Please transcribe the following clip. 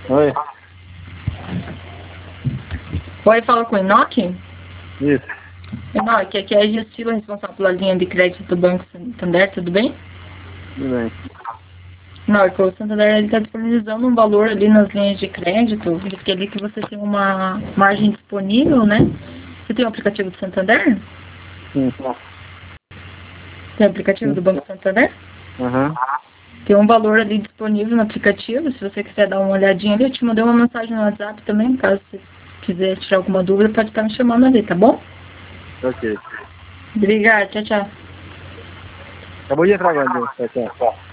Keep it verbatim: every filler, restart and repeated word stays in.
Oi. Oi, fala com o Enoque? Isso. Enoque, aqui é a Gestila, responsável pela linha de crédito do Banco Santander, tudo bem? Tudo bem. Enoque, o Santander está disponibilizando um valor ali nas linhas de crédito, diz que ali que você tem uma margem disponível, né? Você tem o aplicativo do Santander? Sim. Tem o aplicativo Sim. do Banco Santander? Aham. Tem um valor ali disponível no aplicativo, se você quiser dar uma olhadinha ali, eu te mandei uma mensagem no WhatsApp também, caso você quiser tirar alguma dúvida, pode estar me chamando ali, tá bom? Ok. Obrigada, tchau, tchau. Acabou de entrar agora, tchau, tchau.